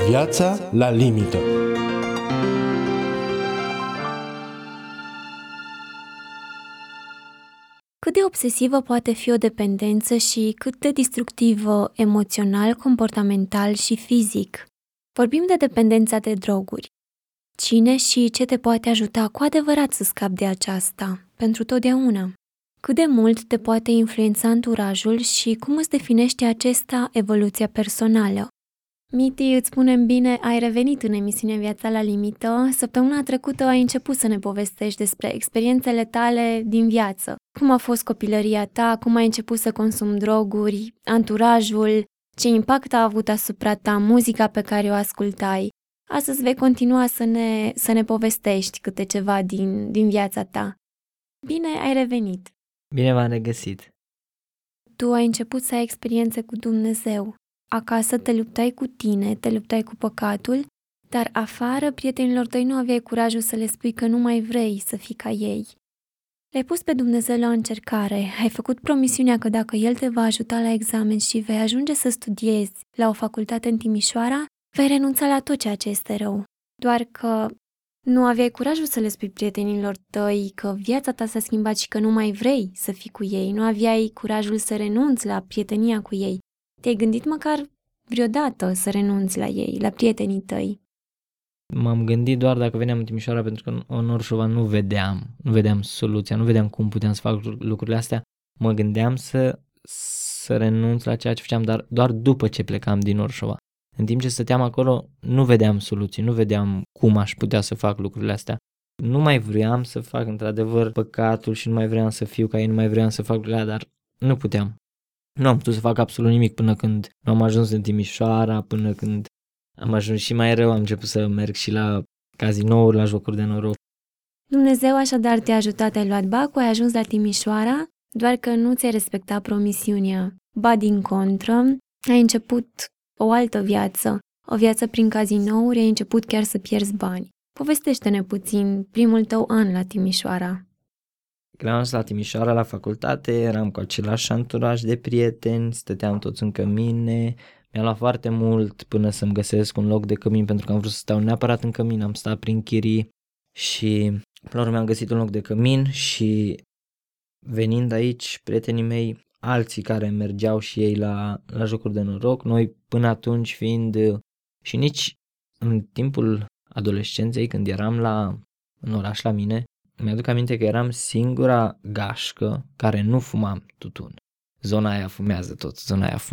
Viața la limită. Cât de obsesivă poate fi o dependență și cât de destructivă emoțional, comportamental și fizic? Vorbim de dependența de droguri. Cine și ce te poate ajuta cu adevărat să scapi de aceasta, pentru totdeauna? Cât de mult te poate influența anturajul și cum îți definește acesta evoluția personală? Miti, îți spunem bine, ai revenit în emisiunea Viața la limită. Săptămâna trecută ai început să ne povestești despre experiențele tale din viață. Cum a fost copilăria ta, cum ai început să consumi droguri, anturajul, ce impact a avut asupra ta muzica pe care o ascultai. Astăzi vei continua să ne povestești câte ceva din viața ta. Bine ai revenit! Bine v-am regăsit! Tu ai început să ai experiențe cu Dumnezeu. Acasă te luptai cu tine, te luptai cu păcatul, dar afară prietenilor tăi nu aveai curajul să le spui că nu mai vrei să fii ca ei. Le-ai pus pe Dumnezeu la încercare, ai făcut promisiunea că dacă El te va ajuta la examen și vei ajunge să studiezi la o facultate în Timișoara, vei renunța la tot ceea ce este rău. Doar că nu aveai curajul să le spui prietenilor tăi că viața ta s-a schimbat și că nu mai vrei să fii cu ei, nu aveai curajul să renunți la prietenia cu ei. Te-ai gândit măcar vreodată să renunți la ei, la prietenii tăi? M-am gândit doar dacă veneam în Timișoara, pentru că în Orșova nu vedeam soluția, nu vedeam cum puteam să fac lucrurile astea. Mă gândeam să renunț la ceea ce făceam, dar doar după ce plecam din Orșova. În timp ce stăteam acolo, nu vedeam soluții, nu vedeam cum aș putea să fac lucrurile astea. Nu mai vreau să fac într-adevăr păcatul și nu mai vreau să fiu ca ei, nu mai vreau să fac lucrurile astea, dar nu puteam. Nu am putut să fac absolut nimic până când nu am ajuns în Timișoara, până când am ajuns și mai rău, am început să merg și la cazinouri, la jocuri de noroc. Dumnezeu așadar te-a ajutat, ai luat bacul, ai ajuns la Timișoara, doar că nu ți-ai respectat promisiunea. Ba din contră, ai început o altă viață, o viață prin cazinouri, ai început chiar să pierzi bani. Povestește-ne puțin primul tău an la Timișoara. Când am ajuns la Timișoara, la facultate, eram cu același anturaj de prieteni, stăteam toți în cămine. Mi-a luat foarte mult până să-mi găsesc un loc de cămin, pentru că am vrut să stau neapărat în cămin, am stat prin chirii și până la urmă am găsit un loc de cămin și venind aici, prietenii mei, alții care mergeau și ei la jocuri de noroc, noi până atunci fiind și nici în timpul adolescenței, când eram în oraș la mine, mi-aduc aminte că eram singura gașcă care nu fumam tutun. Zona aia fumează toți,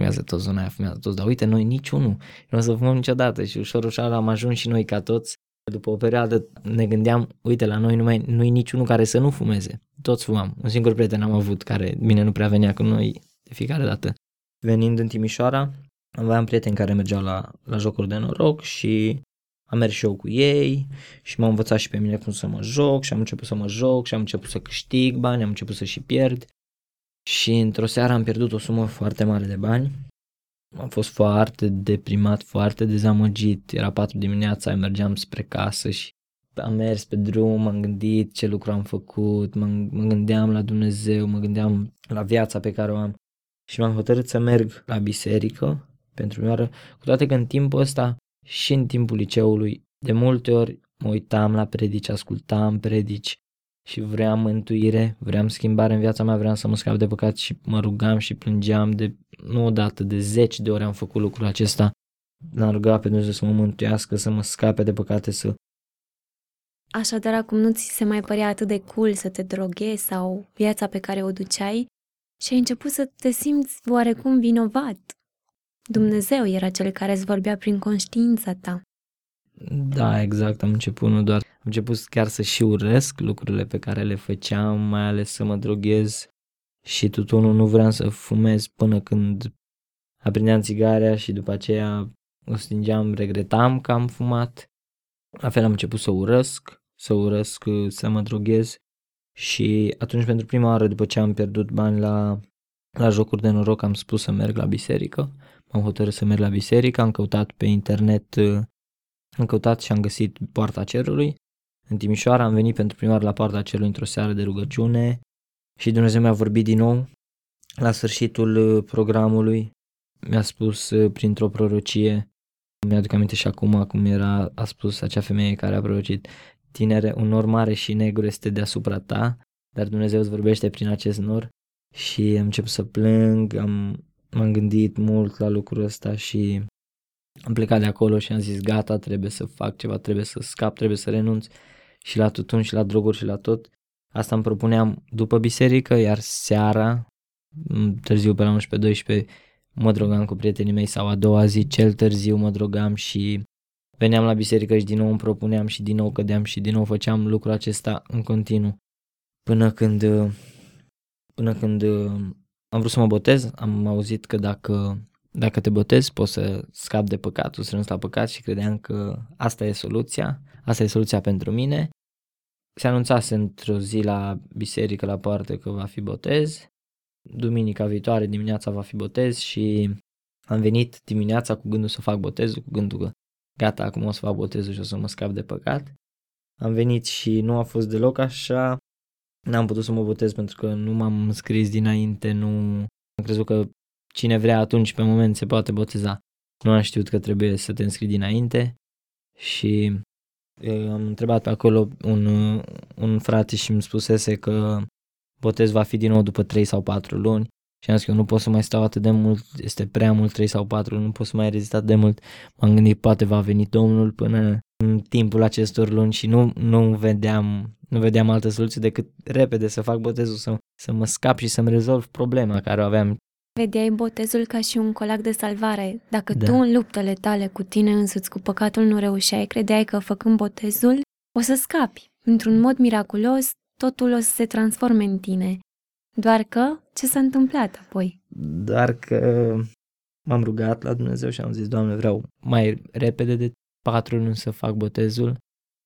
dar uite, noi niciunul, nu o să fumăm niciodată și ușor am ajuns și noi ca toți. După o perioadă ne gândeam, uite, la noi nu-i niciunul care să nu fumeze, toți fumam. Un singur prieten am avut care, bine, nu prea venea cu noi de fiecare dată. Venind în Timișoara, aveam prieteni care mergeau la jocuri de noroc și am mers și eu cu ei și m-au învățat și pe mine cum să mă joc și am început să mă joc și am început să câștig bani, am început să și pierd. Și într-o seară am pierdut o sumă foarte mare de bani. Am fost foarte deprimat, foarte dezamăgit. Era 4 dimineața, mergeam spre casă și am mers pe drum, m-am gândit ce lucru am făcut, mă gândeam la Dumnezeu, mă gândeam la viața pe care o am. Și m-am hotărât să merg la biserică pentru prima oară, cu toate că în timpul ăsta și în timpul liceului, de multe ori mă uitam la predici, ascultam predici și vreau mântuire, vreau schimbare în viața mea, vreau să mă scap de păcat și mă rugam și plângeam nu odată, de 10 de ori am făcut lucrul acesta. L-am rugat pe Dumnezeu să mă mântuiască, să mă scape de păcate, să... Așadar, acum nu ți se mai părea atât de cool să te droghezi sau viața pe care o duceai și ai început să te simți oarecum vinovat. Dumnezeu era cel care îți vorbea prin conștiința ta. Da, exact, am început chiar să și urăsc lucrurile pe care le făceam, mai ales să mă droghez și tutunul nu vreau să fumez până când aprindeam țigarea și după aceea o stingeam, regretam că am fumat. La fel am început să urăsc, să mă droghez și atunci pentru prima oară după ce am pierdut bani la jocuri de noroc am spus să merg la biserică. M-am hotărât să merg la biserică, am căutat pe internet, și am găsit Poarta Cerului. În Timișoara am venit pentru prima oară la Poarta Cerului într-o seară de rugăciune și Dumnezeu mi-a vorbit din nou. La sfârșitul programului mi-a spus printr-o prorocie Mi-aduc aminte și acum cum a spus acea femeie care a prorocit: tinere, un nor mare și negru este deasupra ta, dar Dumnezeu îți vorbește prin acest nor. Și am început să plâng, m-am gândit mult la lucrul ăsta și am plecat de acolo și am zis gata, trebuie să fac ceva, trebuie să scap, trebuie să renunț și la tutun și la droguri și la tot. Asta îmi propuneam după biserică, iar seara, târziu pe la 11-12, mă drogam cu prietenii mei sau a doua zi, cel târziu mă drogam și veneam la biserică și din nou îmi propuneam și din nou cădeam și din nou făceam lucrul acesta în continuu. Până când am vrut să mă botez, am auzit că dacă te botezi poți să scapi de păcatul, să renunți la păcat și credeam că asta e soluția pentru mine. Se anunțase într-o zi la biserică la poartă că va fi botez, duminica viitoare dimineața va fi botez și am venit dimineața cu gândul să fac botezul, cu gândul că gata, acum o să fac botezul și o să mă scap de păcat. Am venit și nu a fost deloc așa, n-am putut să mă botez pentru că nu m-am înscris dinainte, nu am crezut că cine vrea atunci pe moment se poate boteza. Nu am știut că trebuie să te înscrii dinainte și am întrebat pe acolo un frate și îmi spusese că botez va fi din nou după 3 sau 4 luni și am zis că eu nu pot să mai stau atât de mult, este prea mult 3 sau 4 luni, nu pot să mai rezist atât de mult. M-am gândit poate va veni Domnul până în timpul acestor luni și nu vedeam altă soluție decât repede să fac botezul, să mă scap și să-mi rezolv problema care o aveam. Vedeai botezul ca și un colac de salvare. Dacă tu în luptele tale cu tine însuți, cu păcatul nu reușeai, credeai că făcând botezul o să scapi. Într-un mod miraculos, totul o să se transforme în tine. Doar că, ce s-a întâmplat apoi? Doar că m-am rugat la Dumnezeu și am zis: Doamne, vreau mai repede de 4 luni să fac botezul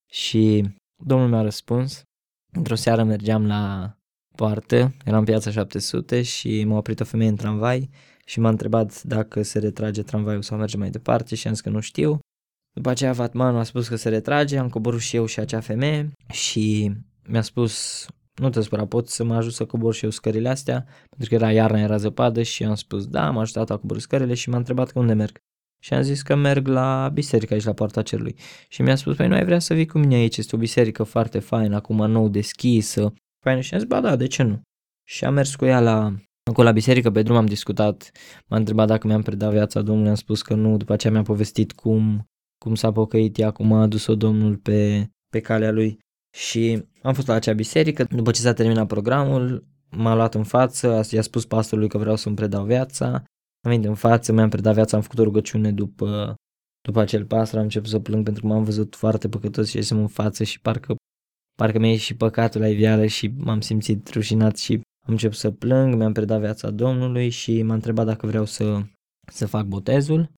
și Domnul mi-a răspuns. Într-o seară mergeam la poartă, eram în Piața 700 și m-a oprit o femeie în tramvai și m-a întrebat dacă se retrage tramvaiul sau merge mai departe și am zis că nu știu. După aceea vatmanul a spus că se retrage, am coborât și eu și acea femeie și mi-a spus: nu te spera, pot să mă ajut să cobor și eu scările astea, pentru că era iarna, era zăpadă și am spus da, m-a ajutat a cobor scările și m-a întrebat că unde merg. Și am zis că merg la biserică aici la Poarta Cerului. Și mi-a spus: păi nu ai vrea să vii cu mine aici, este o biserică foarte faină, acum nou deschisă. Faină. Și am zis: ba da, de ce nu? Și am mers cu ea acolo la biserică, pe drum am discutat, m-a întrebat dacă mi-am predat viața Domnului, am spus că nu, după aceea mi-a povestit cum s-a pocăit ea, cum a adus-o Domnul pe calea lui. Și am fost la acea biserică, după ce s-a terminat programul, m-a luat în față, i-a spus pastorului că vreau să-mi predau viața, am venit în față, mi-am predat viața, am făcut o rugăciune după acel pastor, am început să plâng pentru că m-am văzut foarte păcătos și ieșim în față și parcă mi-a ieșit și păcatul la iveală și m-am simțit rușinat și am început să plâng, mi-am predat viața Domnului și m-a întrebat dacă vreau să fac botezul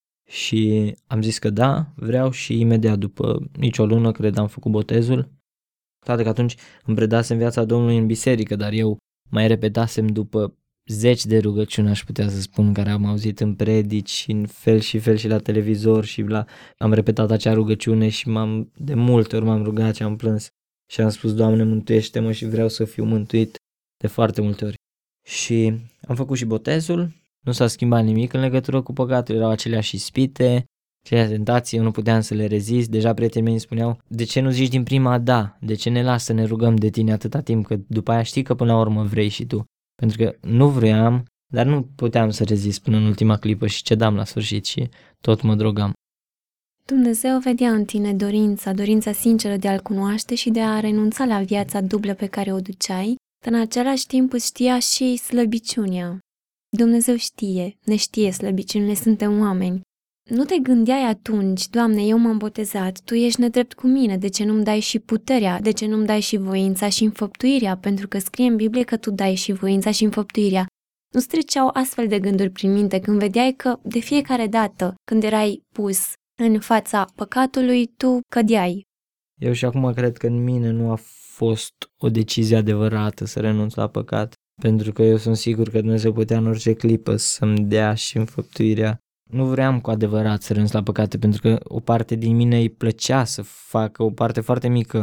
și am zis că da, vreau și imediat după nicio lună, cred, am făcut botezul. Toate că atunci îmi predasem viața Domnului în biserică, dar eu mai repetasem după 10 de rugăciuni, aș putea să spun, care am auzit în predici și în fel și la televizor și am repetat acea rugăciune și de multe ori m-am rugat și am plâns și am spus: Doamne, mântuiește-mă și vreau să fiu mântuit de foarte multe ori. Și am făcut și botezul, nu s-a schimbat nimic în legătură cu păcatul, erau aceleași ispite, aceleași tentații, eu nu puteam să le rezist, deja prietenii mei îmi spuneau: de ce nu zici din prima da, de ce ne lasă să ne rugăm de tine atâta timp, că după aia știi că până la urmă vrei și tu. Pentru că nu vroiam, dar nu puteam să rezist până în ultima clipă și cedam la sfârșit și tot mă drogam. Dumnezeu vedea în tine dorința sinceră de a-L cunoaște și de a renunța la viața dublă pe care o duceai, dar în același timp îți știa și slăbiciunea. Dumnezeu ne știe slăbiciunile, suntem oameni. Nu te gândeai atunci: Doamne, eu m-am botezat, Tu ești nedrept cu mine, de ce nu-mi dai și puterea, de ce nu-mi dai și voința și înfăptuirea, pentru că scrie în Biblie că Tu dai și voința și înfăptuirea. Nu-ți treceau astfel de gânduri prin minte când vedeai că de fiecare dată când erai pus în fața păcatului, tu cădeai? Eu și acum cred că în mine nu a fost o decizie adevărată să renunț la păcat, pentru că eu sunt sigur că Dumnezeu putea în orice clipă să-mi dea și înfăptuirea. Nu vreau cu adevărat să renunț la păcate, pentru că o parte din mine îi plăcea să facă, o parte foarte mică.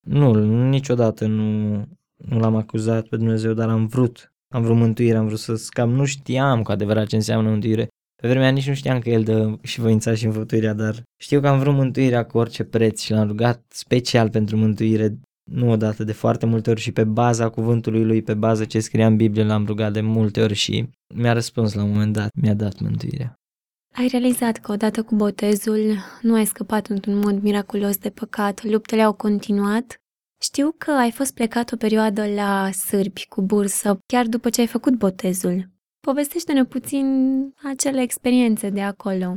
Niciodată nu l-am acuzat pe Dumnezeu, dar am vrut mântuire, am vrut să scap. Nu știam cu adevărat ce înseamnă mântuire. Pe vremea aia nici nu știam că El dă și voința și înfăptuirea, dar știu că am vrut mântuirea cu orice preț și l-am rugat special pentru mântuire, nu odată, de foarte multe ori și pe baza cuvântului Lui, pe baza ce scria în Biblie, l-am rugat de multe ori și mi-a răspuns la un moment dat, mi-a dat mântuirea. Ai realizat că odată cu botezul nu ai scăpat într-un mod miraculos de păcat, luptele au continuat. Știu că ai fost plecat o perioadă la sârbi cu bursă, chiar după ce ai făcut botezul. Povestește-ne puțin acele experiențe de acolo.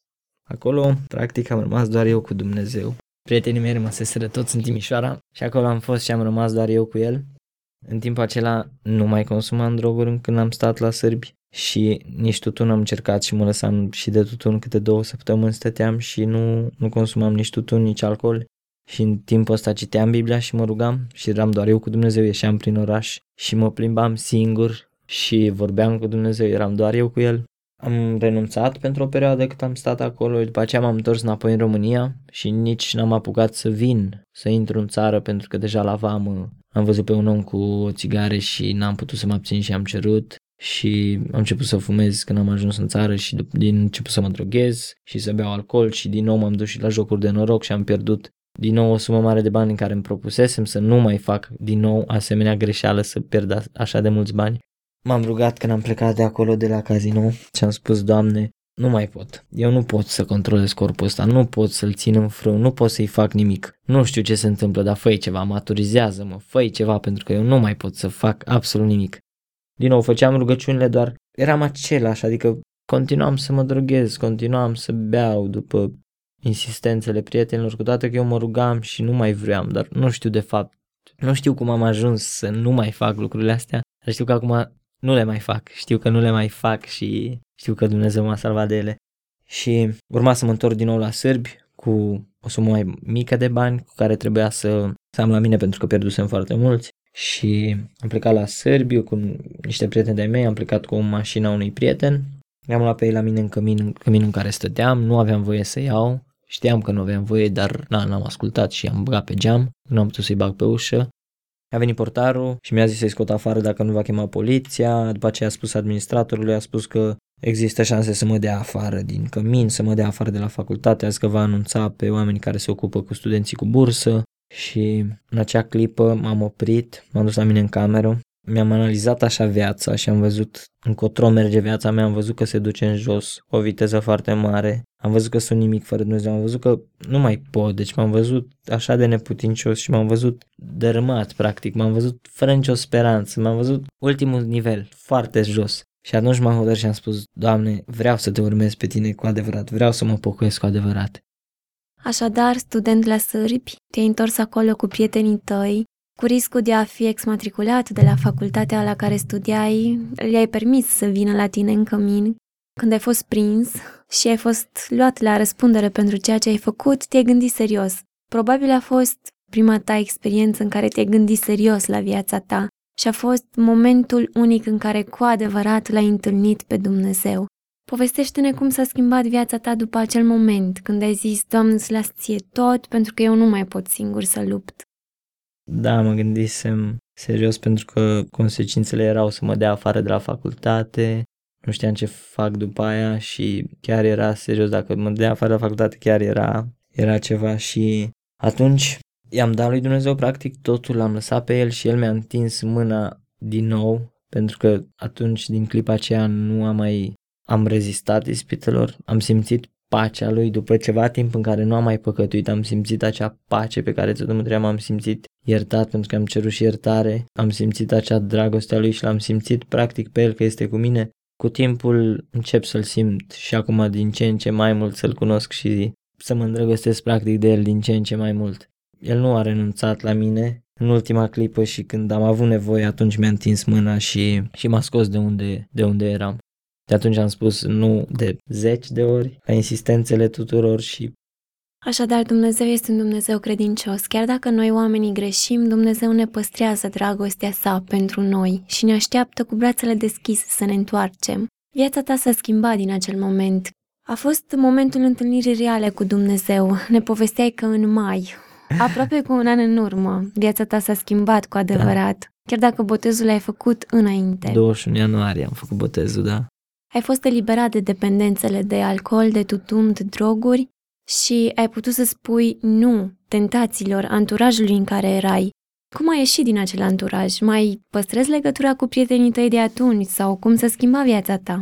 Acolo, practic, am rămas doar eu cu Dumnezeu. Prietenii mei rămăseseră toți în Timișoara și acolo am fost și am rămas doar eu cu El. În timpul acela nu mai consumam droguri când am stat la sârbi și nici tutun am încercat și mă lăsam și de tutun câte 2 săptămâni stăteam și nu consumam nici tutun, nici alcool. Și în timpul ăsta citeam Biblia și mă rugam și eram doar eu cu Dumnezeu, ieșeam prin oraș și mă plimbam singur și vorbeam cu Dumnezeu, eram doar eu cu El. Am renunțat pentru o perioadă cât am stat acolo, după aceea m-am întors înapoi în România și nici n-am apucat să intru în țară pentru că deja la vamă am văzut pe un om cu o țigară și n-am putut să mă abțin și am cerut și am început să fumez când am ajuns în țară și din început să mă droghez și să beau alcool și din nou m-am dus și la jocuri de noroc și am pierdut din nou o sumă mare de bani în care îmi propusesem să nu mai fac din nou asemenea greșeală, să pierd așa de mulți bani. M-am rugat când am plecat de acolo de la casino și am spus, Doamne, nu mai pot. Eu nu pot să controlez corpul ăsta, nu pot să-l țin în frâu, nu pot să-i fac nimic. Nu știu ce se întâmplă, dar fă-i ceva, maturizează-mă, fă-i ceva pentru că eu nu mai pot să fac absolut nimic. Din nou, făceam rugăciunile, doar eram același, adică continuam să mă droghez, continuam să beau după insistențele prietenilor, cu toate că eu mă rugam și nu mai vreau, dar nu știu de fapt, nu știu cum am ajuns să nu mai fac lucrurile astea, dar știu că acum nu le mai fac, știu că nu le mai fac și știu că Dumnezeu m-a salvat de ele. Și urma să mă întorc din nou la sârbi cu o sumă mai mică de bani cu care trebuia să am la mine pentru că pierdusem foarte mulți și am plecat la sârbi cu niște prieteni de-ai mei, am plecat cu o mașină a unui prieten, i-am luat pe ei la mine în căminul în care stăteam, nu aveam voie să iau, știam că nu aveam voie, dar n-am ascultat și am băgat pe geam, nu am putut să-i bag pe ușă. A venit portarul și mi-a zis să-i scot afară dacă nu va chema poliția, după aceea a spus administratorului, a spus că există șanse să mă dea afară din cămin, să mă dea afară de la facultate, a zis că va anunța pe oamenii care se ocupă cu studenții cu bursă și în acea clipă m-am oprit, m-am dus la mine în cameră, mi-am analizat așa viața și am văzut încotro merge viața mea, am văzut că se duce în jos cu o viteză foarte mare, am văzut că sunt nimic fără Dumnezeu, am văzut că nu mai pot, deci m-am văzut așa de neputincios și m-am văzut dărâmat practic, m-am văzut fără nicio speranță, m-am văzut ultimul nivel, foarte jos. Și atunci m-am hotărât și am spus, Doamne, vreau să te urmez pe tine cu adevărat, vreau să mă pocăiesc cu adevărat. Așadar, student la sârbi, te-ai întors acolo cu prietenii tăi, cu riscul de a fi exmatriculat de la facultatea la care studiai, le-ai permis să vină la tine în cămin. Când ai fost prins și ai fost luat la răspundere pentru ceea ce ai făcut, te-ai gândit serios. Probabil a fost prima ta experiență în care te-ai gândit serios la viața ta și a fost momentul unic în care cu adevărat l-ai întâlnit pe Dumnezeu. Povestește-ne cum s-a schimbat viața ta după acel moment, când ai zis, Doamne, îți las ție tot pentru că eu nu mai pot singur să lupt. Da, mă gândisem serios pentru că consecințele erau să mă dea afară de la facultate, nu știam ce fac după aia și chiar era serios, dacă mă dea afară de la facultate chiar era ceva și atunci i-am dat lui Dumnezeu practic totul, l-am lăsat pe El și El mi-a întins mâna din nou pentru că atunci din clipa aceea nu am rezistat ispitelor, am simțit pacea Lui după ceva timp în care nu am mai păcătuit, am simțit acea pace pe care tot mă am simțit iertat pentru că am cerut și iertare, am simțit acea dragoste a Lui și l-am simțit practic pe El că este cu mine. Cu timpul încep să-L simt și acum din ce în ce mai mult să-L cunosc și să mă îndrăgostesc practic de El din ce în ce mai mult. El nu a renunțat la mine în ultima clipă și când am avut nevoie atunci mi-a întins mâna și m-a scos de unde eram. De atunci am spus nu de 10 de ori la insistențele tuturor și... Așadar, Dumnezeu este un Dumnezeu credincios. Chiar dacă noi oamenii greșim, Dumnezeu ne păstrează dragostea sa pentru noi și ne așteaptă cu brațele deschise să ne întoarcem. Viața ta s-a schimbat din acel moment. A fost momentul întâlnirii reale cu Dumnezeu. Ne povesteai că în mai, aproape cu un an în urmă, viața ta s-a schimbat cu adevărat. Da. Chiar dacă botezul l-ai făcut înainte. 21 ianuarie am făcut botezul, da. ai fost eliberat de dependențele de alcool, de tutun, de droguri și ai putut să spui nu tentațiilor anturajului în care erai. Cum ai ieșit din acel anturaj? Mai păstrezi legătura cu prietenii tăi de atunci sau cum s-a schimbat viața ta?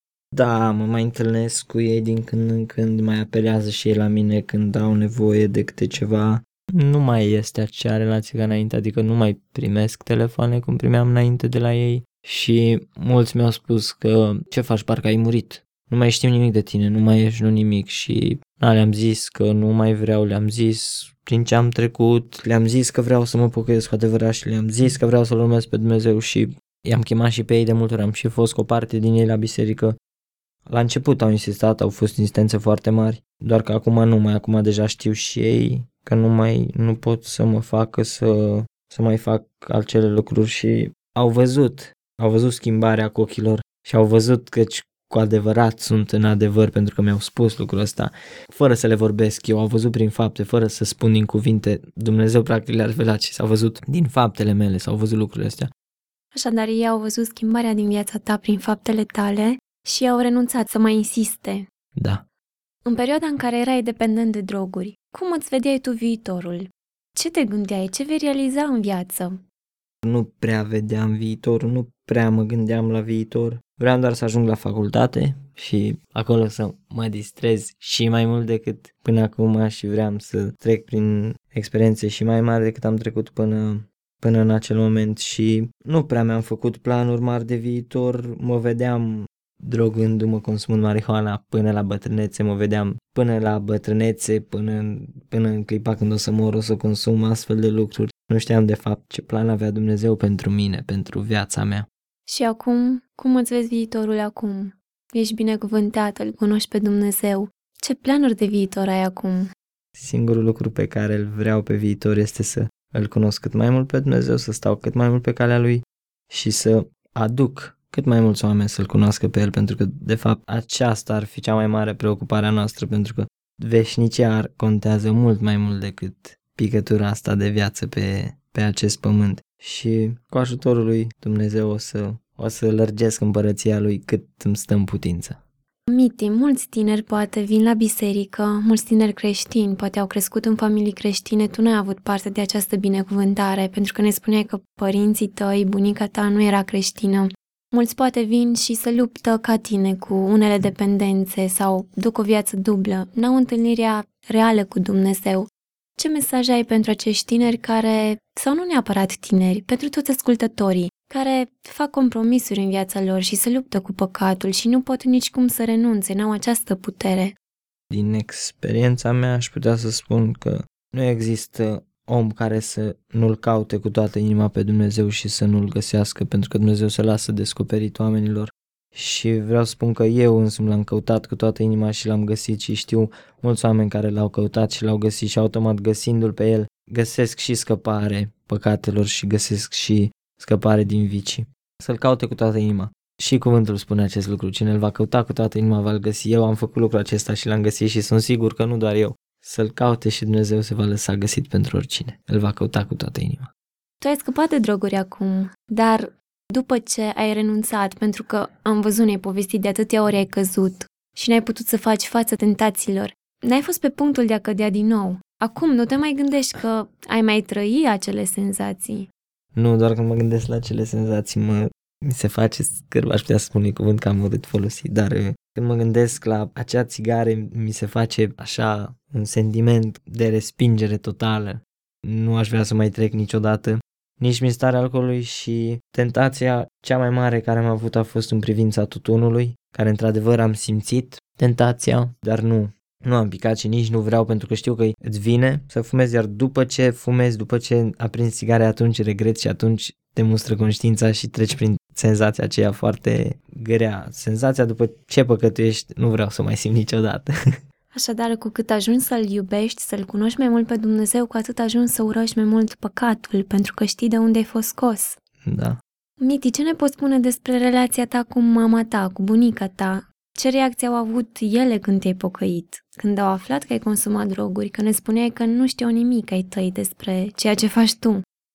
Da, mă mai întâlnesc cu ei din când în când, mai apelează și ei la mine când au nevoie de câte ceva. Nu mai este acea relație ca înainte, adică nu mai primesc telefoane cum primeam înainte de la ei și mulți mi-au spus că ce faci, parcă ai murit, nu mai știm nimic de tine, nu mai ești, nu nimic și le-am zis că nu mai vreau, le-am zis prin ce am trecut, le-am zis că vreau să mă pocăiesc cu adevărat și le-am zis că vreau să-L urmez pe Dumnezeu și i-am chemat și pe ei de multe ori, am și fost cu o parte din ei la biserică. La început au insistat, au fost insistențe foarte mari, doar că acum nu mai, acum deja știu și ei că nu pot să mă facă să mai fac acele lucruri și au văzut schimbarea cu ochii lor și au văzut că cu adevărat sunt în adevăr pentru că mi-au spus lucrul ăsta, fără să le vorbesc eu, au văzut prin fapte, fără să spun din cuvinte, Dumnezeu practic le-a revelat și s-au văzut din faptele mele, s-au văzut lucrurile astea. Așadar, ei au văzut schimbarea din viața ta prin faptele tale și au renunțat să mai insiste. Da. În perioada în care erai dependent de droguri, cum îți vedeai tu viitorul? Ce te gândeai? Ce vei realiza în viață? Nu prea vedeam viitorul, nu prea mă gândeam la viitor. Vreau doar să ajung la facultate și acolo să mă distrez și mai mult decât până acum și vreau să trec prin experiențe și mai mari decât am trecut până în acel moment și nu prea mi-am făcut planuri mari de viitor, mă vedeam drogându-mă, consumând marihuana până la bătrânețe, mă vedeam până la bătrânețe, până în clipa când o să mor, o să consum astfel de lucruri. Nu știam de fapt ce plan avea Dumnezeu pentru mine, pentru viața mea. Și acum, cum îți vezi viitorul acum? Ești binecuvântat, îl cunoști pe Dumnezeu. Ce planuri de viitor ai acum? Singurul lucru pe care îl vreau pe viitor este să îl cunosc cât mai mult pe Dumnezeu, să stau cât mai mult pe calea Lui și să aduc cât mai mulți oameni să-L cunoască pe El, pentru că, de fapt, aceasta ar fi cea mai mare preocupare a noastră, pentru că veșnicia contează mult mai mult decât picătura asta de viață pe acest pământ. Și cu ajutorul lui Dumnezeu o să lărgesc împărăția Lui cât îmi stă în putință. Miti, mulți tineri poate vin la biserică, mulți tineri creștini, poate au crescut în familii creștine, tu n-ai avut parte de această binecuvântare, pentru că ne spuneai că părinții tăi, bunica ta nu era creștină. Mulți poate vin și se luptă ca tine cu unele dependențe sau duc o viață dublă, n-au întâlnirea reală cu Dumnezeu. Ce mesaj ai pentru acești tineri care, sau nu neapărat tineri, pentru toți ascultătorii, care fac compromisuri în viața lor și se luptă cu păcatul și nu pot nicicum să renunțe, n-au această putere? Din experiența mea aș putea să spun că nu există om care să nu-L caute cu toată inima pe Dumnezeu și să nu-L găsească, pentru că Dumnezeu se lasă descoperit oamenilor. Și vreau să spun că eu însumi L-am căutat cu toată inima și L-am găsit și știu mulți oameni care L-au căutat și L-au găsit și automat găsindu-L pe El găsesc și scăpare păcatelor și găsesc și scăpare din vicii. Să-L caute cu toată inima. Și cuvântul spune acest lucru, cine îl va căuta cu toată inima va-l găsi. Eu am făcut lucrul acesta și l-am găsit și sunt sigur că nu doar eu. Să-L caute și Dumnezeu se va lăsa găsit pentru oricine. Îl va căuta cu toată inima. Tu ai scăpat de droguri acum, dar după ce ai renunțat, pentru că am văzut, ne-ai povestit de atâtea ori ai căzut și n-ai putut să faci față tentațiilor, n-ai fost pe punctul de a cădea din nou. Acum nu te mai gândești că ai mai trăi acele senzații? Nu, doar când mă gândesc la acele senzații, mi se face scârb, aș putea spune cuvânt că am urât folosit, dar când mă gândesc la acea țigare, mi se face așa un sentiment de respingere totală. Nu aș vrea să mai trec niciodată, nici prin starea alcoolului și tentația cea mai mare care am avut a fost în privința tutunului, care într-adevăr am simțit tentația, dar nu am picat și nici nu vreau pentru că știu că îți vine să fumezi, iar după ce fumezi, după ce aprinzi țigare, atunci regreți și atunci te mustră conștiința și treci prin senzația aceea foarte grea. Senzația după ce păcătuiești, nu vreau să mai simt niciodată. Așadar, cu cât ajungi să-L iubești, să-L cunoști mai mult pe Dumnezeu, cu atât ajungi să urăști mai mult păcatul, pentru că știi de unde ai fost scos. Da. Miti, ce ne poți spune despre relația ta cu mama ta, cu bunica ta? Ce reacții au avut ele când te-ai pocăit? Când au aflat că ai consumat droguri, că ne spuneai că nu știau nimic ai tăi despre ceea ce faci tu?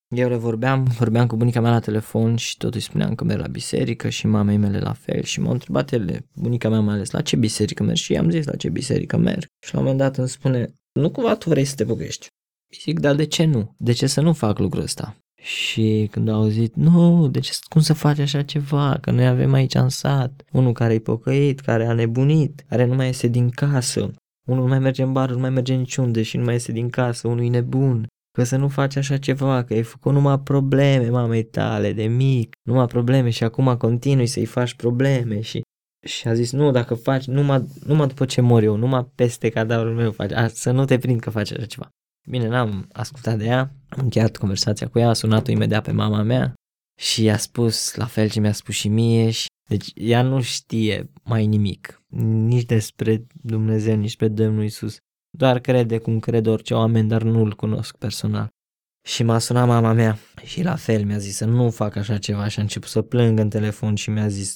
Eu le vorbeam cu bunica mea la telefon și tot îi spuneam că merg la biserică și mamei mele la fel și m-au întrebat ele, bunica mea mai ales, la ce biserică mergi și i-am zis la ce biserică merg și la un moment dat îmi spune, nu cumva tu vrei să te pocăiești? Zic, dar de ce nu? De ce să nu fac lucrul ăsta? Și când au auzit, nu, de ce, cum să faci așa ceva, că noi avem aici în sat unul care e pocăit, care a nebunit, care nu mai iese din casă, unul nu mai merge în bar, nu mai merge niciunde și nu mai iese din casă, unul e nebun. Că să nu faci așa ceva, că ai făcut numai probleme mamei tale de mic, numai probleme și acum continui să-i faci probleme și a zis, nu, dacă faci, numai după ce mor eu, numai peste cadavrul meu faci, să nu te prind că faci așa ceva. Bine, n-am ascultat de ea, am încheiat conversația cu ea, a sunat-o imediat pe mama mea și i-a spus la fel ce mi-a spus și mie și deci ea nu știe mai nimic, nici despre Dumnezeu, nici pe Domnul Iisus. Doar crede cum cred orice oameni, dar nu-L cunosc personal. Și m-a sunat mama mea și la fel mi-a zis să nu fac așa ceva și a început să plângă în telefon și mi-a zis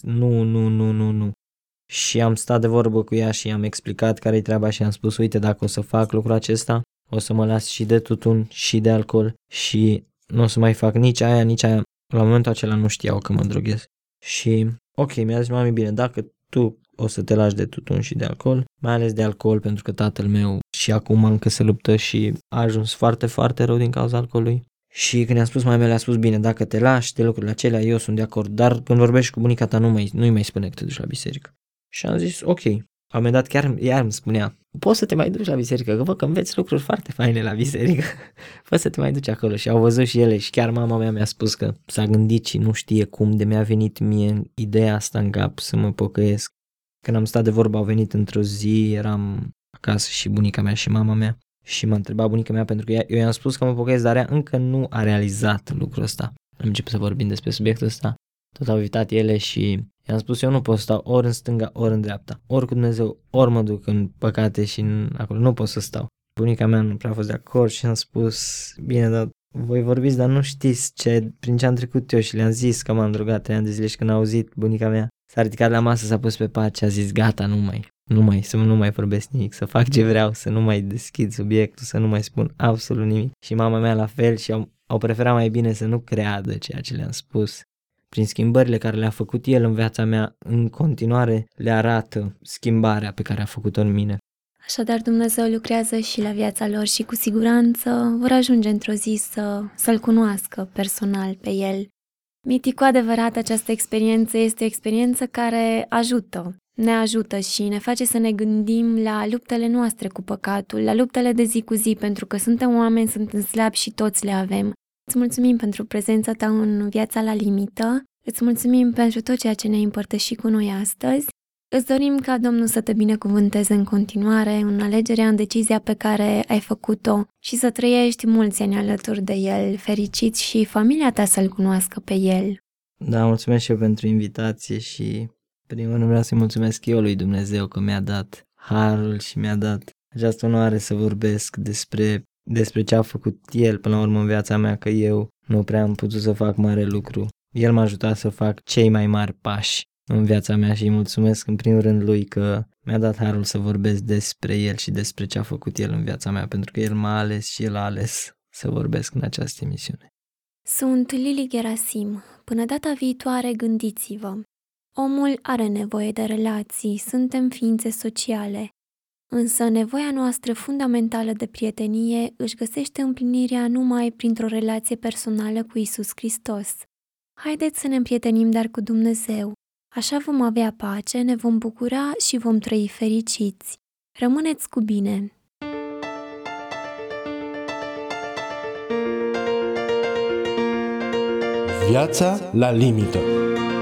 nu. Și am stat de vorbă cu ea și i-am explicat care-i treaba și i-am spus, uite, dacă o să fac lucrul acesta, o să mă las și de tutun și de alcool și nu o să mai fac nici aia, nici aia. La momentul acela nu știau că mă droghez. Și ok, mi-a zis, mami, bine, dacă tu o să te lași de tutun și de alcool, mai ales de alcool, pentru că tatăl meu și acum încă se luptă și a ajuns foarte, foarte rău din cauza alcoolului. Și când i-am spus mai mele, a spus, bine, dacă te lași de lucrurile acelea, eu sunt de acord, dar când vorbești cu bunica ta, nu-i mai spune că te duci la biserică. Și am zis, ok. La un moment dat chiar iar îmi spunea, poți să te mai duci la biserică, că văd că înveți lucruri foarte faine la biserică, poți să te mai duci acolo. Și au văzut și ele și chiar mama mea mi-a spus că s-a gândit și nu știe cum de mi-a venit mie ideea asta în cap să mă pocăiesc. Când am stat de vorbă, au venit într-o zi, eram acasă și bunica mea și mama mea și m-a întrebat bunica mea pentru că eu i-am spus că mă pocăiesc, dar ea încă nu a realizat lucrul ăsta. Am început să vorbim despre subiectul ăsta, tot au uitat ele și i-am spus eu nu pot stau ori în stânga, ori în dreapta, ori cu Dumnezeu, ori mă duc în păcate și acolo nu pot să stau. Bunica mea nu prea a fost de acord și am spus, bine, dar voi vorbiți, dar nu știți prin ce am trecut eu și le-am zis că m-am drogat 3 ani de zile și când a auzit bunica mea, s-a ridicat la masă, s-a pus pe pat și a zis gata, să nu mai vorbesc nimic, să fac ce vreau, să nu mai deschid subiectul, să nu mai spun absolut nimic. Și mama mea la fel și au preferat mai bine să nu creadă ceea ce le-am spus. Prin schimbările care le-a făcut el în viața mea, în continuare le arată schimbarea pe care a făcut-o în mine. Așadar, Dumnezeu lucrează și la viața lor și cu siguranță vor ajunge într-o zi să-L cunoască personal pe El. Miti, cu adevărat, această experiență este o experiență care ne ajută și ne face să ne gândim la luptele noastre cu păcatul, la luptele de zi cu zi, pentru că suntem oameni, suntem slabi și toți le avem. Îți mulțumim pentru prezența ta în Viața la Limită, îți mulțumim pentru tot ceea ce ne-ai împărtășit cu noi astăzi. Îți dorim ca Domnul să te binecuvânteze în continuare în alegerea, în decizia pe care ai făcut-o și să trăiești mulți ani alături de El, fericit și familia ta să-L cunoască pe El. Da, mulțumesc și eu pentru invitație și primul rând vreau să-i mulțumesc eu lui Dumnezeu că mi-a dat harul și mi-a dat această onoare să vorbesc despre ce a făcut El până la urmă în viața mea, că eu nu prea am putut să fac mare lucru. El m-a ajutat să fac cei mai mari pași în viața mea și îi mulțumesc în primul rând lui că mi-a dat harul să vorbesc despre El și despre ce a făcut El în viața mea, pentru că El m-a ales și El a ales să vorbesc în această emisiune. Sunt Lili Gerasim. Până data viitoare, gândiți-vă. Omul are nevoie de relații, suntem ființe sociale. Însă nevoia noastră fundamentală de prietenie își găsește împlinirea numai printr-o relație personală cu Iisus Hristos. Haideți să ne împrietenim dar cu Dumnezeu. Așa vom avea pace, ne vom bucura și vom trăi fericiți. Rămâneți cu bine! Viața la limită.